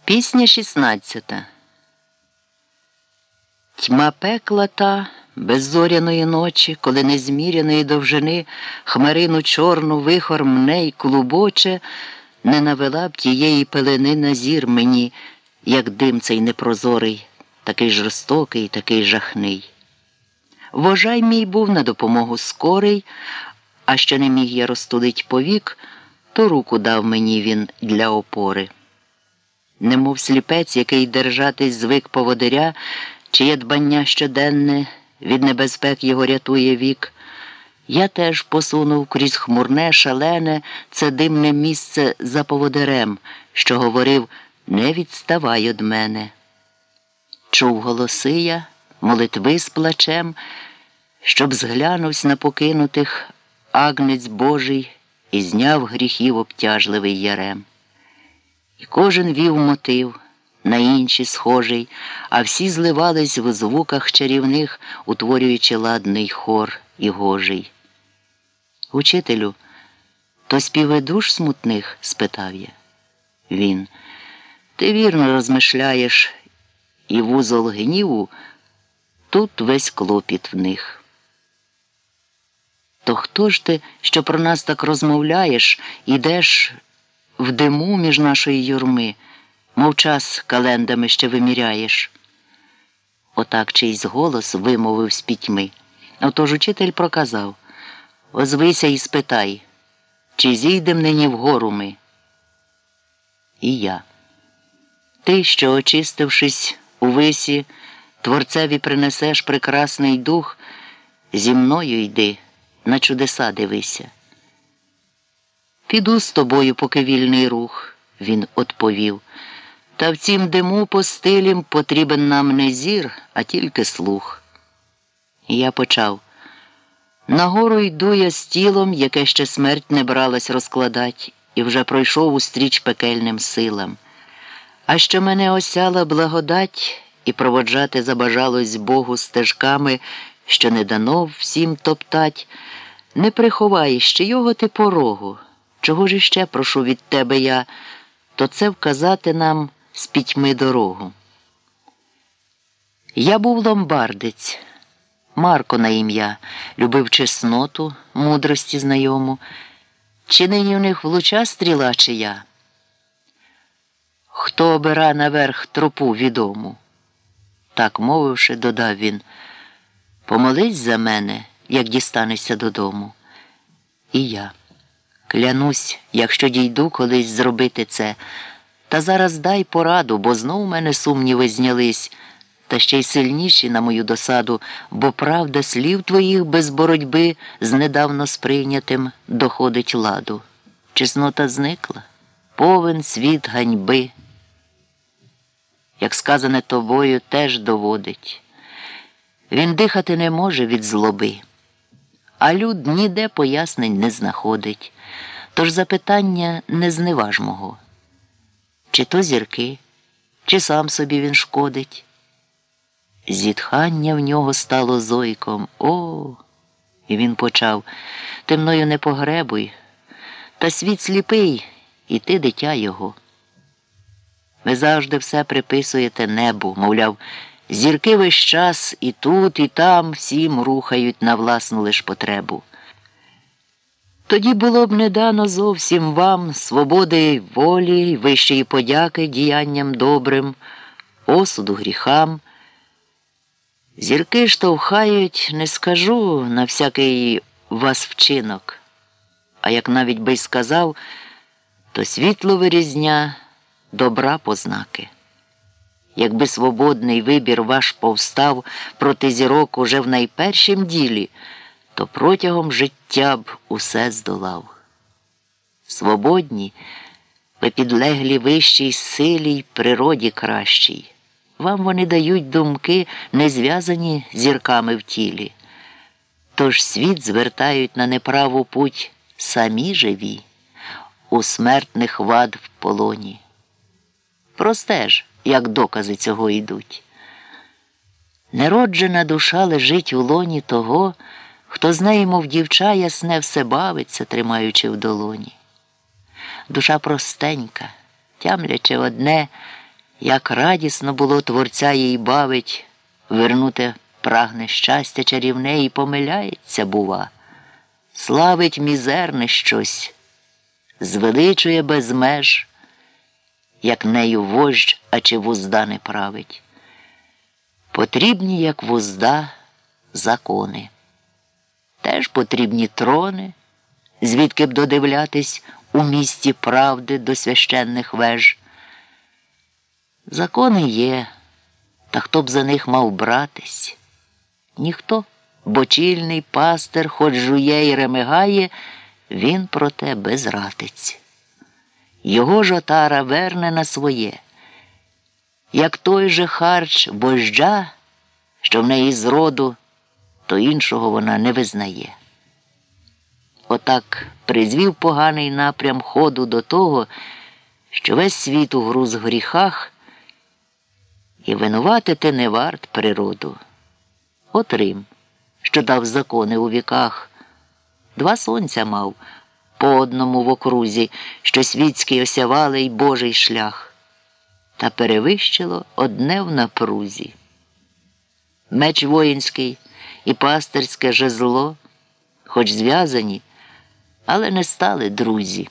Пісня 16. Тьма пекла та беззоряної ночі, коли незміряної довжини хмарину чорну вихор мне й клубоче, не навела б тієї пелени на зір мені, як дим цей непрозорий, такий жорстокий, такий жахний. Вожай мій був на допомогу скорий, а що не міг я розтулить повік, то руку дав мені він для опори. Немов сліпець, який держатись звик поводиря, чиє дбання щоденне від небезпек його рятує вік, я теж посунув крізь хмурне, шалене, це димне місце за поводирем, що говорив «Не відставай од мене». Чув голоси я, молитви з плачем, щоб зглянувсь на покинутих агнець Божий і зняв гріхів обтяжливий ярем. І кожен вів мотив, на інші схожий, а всі зливались в звуках чарівних, утворюючи ладний хор і гожий. «Учителю, то співи душ смутних?» – спитав я. Він: «Ти вірно розмишляєш, і вузол гніву тут весь клопіт в них». «То хто ж ти, що про нас так розмовляєш, ідеш в диму між нашої юрми, мов час календами ще виміряєш?» Отак чийсь голос вимовив з пітьми. Отож учитель проказав: «Озвися і спитай, чи зійдем нині вгору ми?» І я: «Ти, що, очистившись у висі, Творцеві принесеш прекрасний дух, зі мною йди, на чудеса дивися». «Піду з тобою, поки вільний рух», – він одповів, «та в цім диму постилім потрібен нам не зір, а тільки слух». І я почав: «Нагору йду я з тілом, яке ще смерть не бралась розкладать, і вже пройшов устріч пекельним силам. А що мене осяла благодать, і проводжати забажалось Богу стежками, що не дано всім топтать, не приховай, ще його ти порогу. Чого ж іще прошу від тебе я, то це вказати нам з пітьми дорогу». Я був ломбардець, Марко на ім'я, любив чесноту, мудрості знайому. Чи нині в них влуча стріла чия? Хто обира наверх тропу відому? Так мовивши, додав він: «Помолись за мене, як дістанешся додому». І я: «Клянусь, якщо дійду колись зробити це, та зараз дай пораду, бо знов у мене сумніви знялись, та ще й сильніші на мою досаду, бо правда слів твоїх без боротьби з недавно сприйнятим доходить ладу. Чеснота зникла, повен світ ганьби. Як сказане тобою, теж доводить. Він дихати не може від злоби, а люд ніде пояснень не знаходить. Тож запитання не зневаж мого. Чи то зірки, чи сам собі він шкодить?» Зітхання в нього стало зойком. «О!» І він почав: «Ти мною не погребуй, та світ сліпий, і ти дитя його. Ви завжди все приписуєте небу, мовляв, зірки весь час і тут, і там всім рухають на власну лиш потребу. Тоді було б не дано зовсім вам свободи й волі, й вищої подяки діянням добрим, осуду гріхам. Зірки штовхають, не скажу, на всякий вас вчинок, а як навіть би й сказав, то світло вирізня добра познаки. Якби свободний вибір ваш повстав проти зірок уже в найпершім ділі, то протягом життя б усе здолав. Свободні, ви підлеглі вищій силі й природі кращій. Вам вони дають думки, не зв'язані зірками в тілі. Тож світ звертають на неправу путь самі живі, у смертних вад в полоні. Простеж, як докази цього йдуть. Нероджена душа лежить у лоні того, хто з нею, мов дівча ясне, все бавиться, тримаючи в долоні. Душа простенька, тямлячи одне, Як радісно було творця їй бавить, вернуте прагне щастя чарівне і помиляється, бува. Славить мізерне щось, звеличує без меж, як нею вождь, а чи вузда не править. Потрібні, як вузда, закони. Теж потрібні трони, звідки б додивлятись у місті правди до священних веж. Закони є, та хто б за них мав братись? Ніхто, бо чільний пастир, хоч жує й ремигає, він проте безратиць. Його ж отара верне на своє, як той же харч вождя, що в неї зроду, то іншого вона не визнає. Отак призвів поганий напрям ходу до того, що весь світ у груз гріхах, і винуватити не варт природу. От Рим, що дав закони у віках, 2 сонця мав, по одному в окрузі, що світський осявали й Божий шлях, та перевищило одне в напрузі. Меч воїнський і пастирське жезло, хоч зв'язані, але не стали друзі.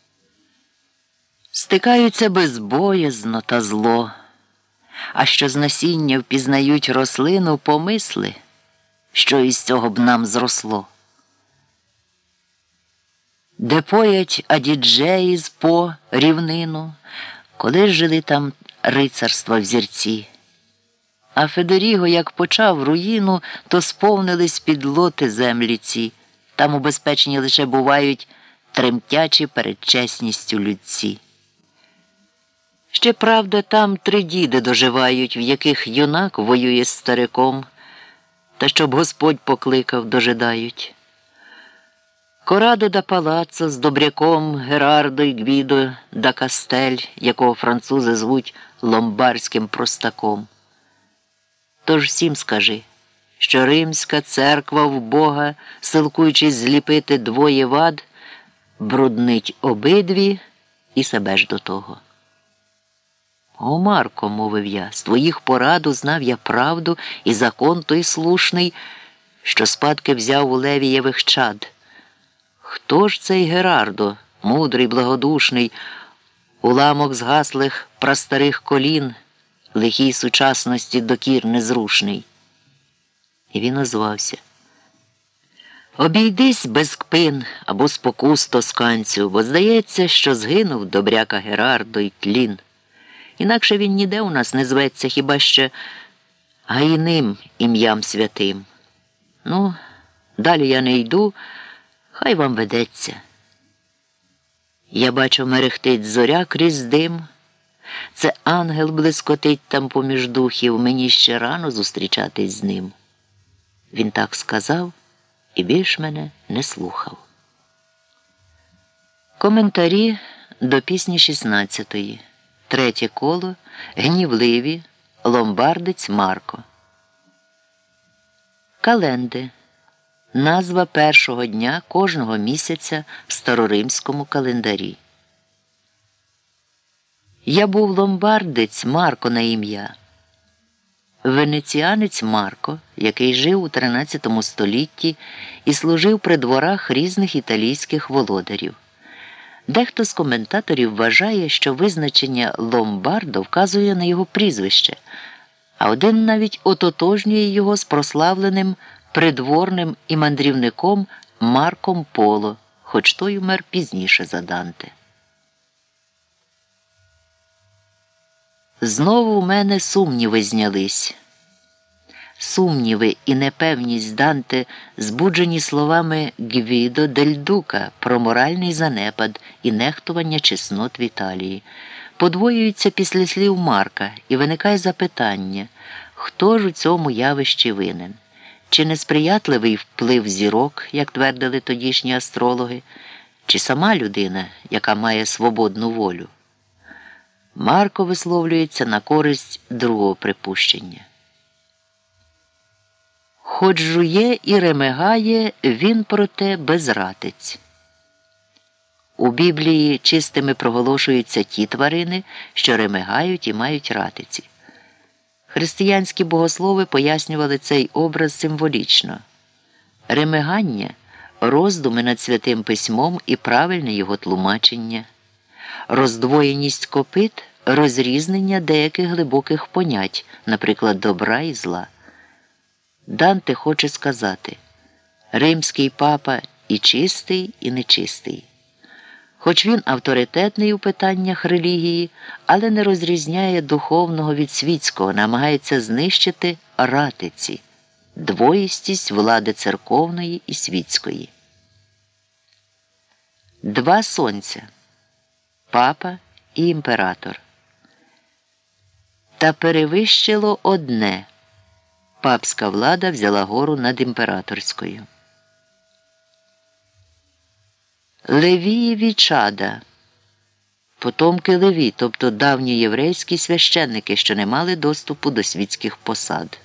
Стикаються безбоязно та зло, а що з насіння впізнають рослину, помисли, що із цього б нам зросло. Де поять адіджеї з по рівнину, коли жили там рицарства взірці. А Федеріго, як почав руїну, то сповнились підлоти землі ці. Там убезпечені лише бувають тремтячі перед чесністю людці. Ще, правда, там 3 діди доживають, в яких юнак воює з стариком, та щоб Господь покликав, дожидають. Корадо да Палаццо з Добряком, Герардо й Гвідо да Кастель, якого французи звуть ломбардським простаком. Тож всім скажи, що римська церква в Бога, силкуючись зліпити 2 вад, бруднить обидві і себе ж до того. О, Марко, мовив я, з твоїх порад узнав я правду і закон той слушний, що спадки взяв у Левієвих чад. Хто ж цей Герардо, мудрий, благодушний, уламок згаслих прастарих колін, лихій сучасності докір незрушний? І він озвався. Обійдись без кпин або спокус тосканцю, бо здається, що згинув добряка Герардо й тлін. Інакше він ніде у нас не зветься, хіба ще гайним ім'ям святим. Ну, далі я не йду, хай вам ведеться. Я бачу, мерехтить зоря крізь дим. Це ангел блискотить там поміж духів, мені ще рано зустрічатись з ним. Він так сказав і більш мене не слухав. Коментарі до пісні 16-ї. 3 коло. Гнівливі. Ломбардець Марко. Календи. Назва першого дня кожного місяця в староримському календарі. Я був ломбардець Марко на ім'я. Венеціанець Марко, який жив у 13 столітті і служив при дворах різних італійських володарів. Дехто з коментаторів вважає, що визначення Ломбардо вказує на його прізвище, а один навіть ототожнює його з прославленим придворним і мандрівником Марком Поло, хоч той умер пізніше за Данте. Знову у мене сумніви знялись. Сумніви і непевність Данте збуджені словами Гвідо дель Дука про моральний занепад і нехтування чеснот в Італії. Подвоюються після слів Марка і виникає запитання, хто ж у цьому явищі винен? Чи несприятливий вплив зірок, як твердили тодішні астрологи, чи сама людина, яка має свободну волю? Марко висловлюється на користь другого припущення. Хоч жує і ремигає, він проте безратець. У Біблії чистими проголошуються ті тварини, що ремигають і мають ратиці. Християнські богослови пояснювали цей образ символічно. Ремигання – роздуми над Святим Письмом і правильне його тлумачення. Роздвоєність копит – розрізнення деяких глибоких понять, наприклад, добра і зла. Данте хоче сказати: римський папа і чистий, і нечистий. Хоч він авторитетний у питаннях релігії, але не розрізняє духовного від світського, намагається знищити ратиці, двоїстість влади церковної і світської. Два сонця – папа і імператор. Та перевищило одне – папська влада взяла гору над імператорською. Левієві чада – потомки Леві, тобто давні єврейські священники, що не мали доступу до світських посад.